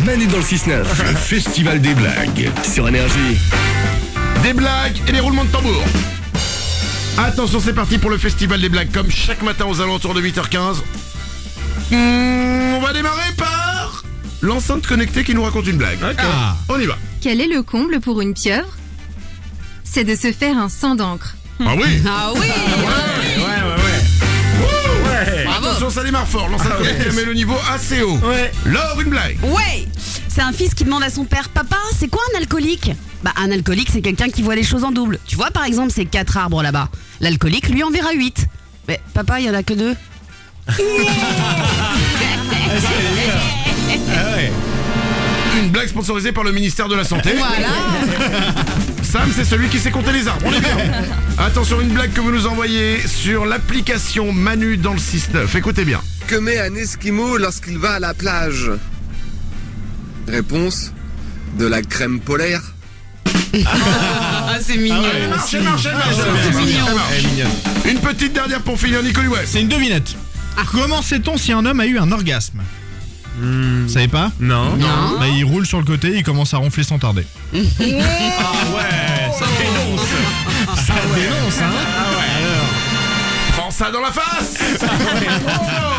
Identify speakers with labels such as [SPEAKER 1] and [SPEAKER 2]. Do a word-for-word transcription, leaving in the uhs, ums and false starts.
[SPEAKER 1] Manu dans le six neuf. Le festival des blagues. Sur Énergie.
[SPEAKER 2] Des blagues et des roulements de tambour. Attention, c'est parti pour le festival des blagues. Comme chaque matin aux alentours de huit heures quinze. Mmh, on va démarrer par l'enceinte connectée qui nous raconte une blague.
[SPEAKER 3] Okay.
[SPEAKER 2] Ah, on y va.
[SPEAKER 4] Quel est le comble pour une pieuvre? C'est de se faire un sang d'encre.
[SPEAKER 2] Ah oui.
[SPEAKER 5] Ah oui.
[SPEAKER 3] Ouais, ouais, ouais. Ouais.
[SPEAKER 2] Attention, ça démarre fort. L'enceinte
[SPEAKER 3] Ah ouais.
[SPEAKER 2] connectée met le niveau assez haut.
[SPEAKER 3] Ouais.
[SPEAKER 2] Laure, une blague.
[SPEAKER 5] Ouais. C'est un fils qui demande à son père: papa, c'est quoi un alcoolique? Bah, un alcoolique, c'est quelqu'un qui voit les choses en double. Tu vois, par exemple, ces quatre arbres là-bas. L'alcoolique, lui, en verra huit. Mais papa, il y en a que deux.
[SPEAKER 3] Ah ouais.
[SPEAKER 2] Une blague sponsorisée par le ministère de la Santé.
[SPEAKER 5] Voilà.
[SPEAKER 2] Sam, c'est celui qui sait compter les arbres. On est bien. Attention, une blague que vous nous envoyez sur l'application Manu dans le six neuf. Écoutez bien.
[SPEAKER 6] Que met un Esquimau lorsqu'il va à la plage? Réponse: de la crème polaire.
[SPEAKER 5] Ah, c'est mignon.
[SPEAKER 2] Elle marche, elle marche, elle marche,
[SPEAKER 3] Ah,
[SPEAKER 2] elle
[SPEAKER 3] c'est
[SPEAKER 2] marche, elle
[SPEAKER 5] mignon.
[SPEAKER 2] marche, elle marche.
[SPEAKER 3] Elle est mignonne.
[SPEAKER 2] Une petite dernière pour finir, Nicolas West.
[SPEAKER 7] C'est une devinette. Comment sait-on si un homme a eu un orgasme? Vous savez pas?
[SPEAKER 3] Non.
[SPEAKER 5] Non.
[SPEAKER 7] Bah, il roule sur le côté, il commence à ronfler sans tarder.
[SPEAKER 3] Ah ouais, ça dénonce.
[SPEAKER 7] Ça dénonce, hein?
[SPEAKER 2] Prends ça dans la face. Oh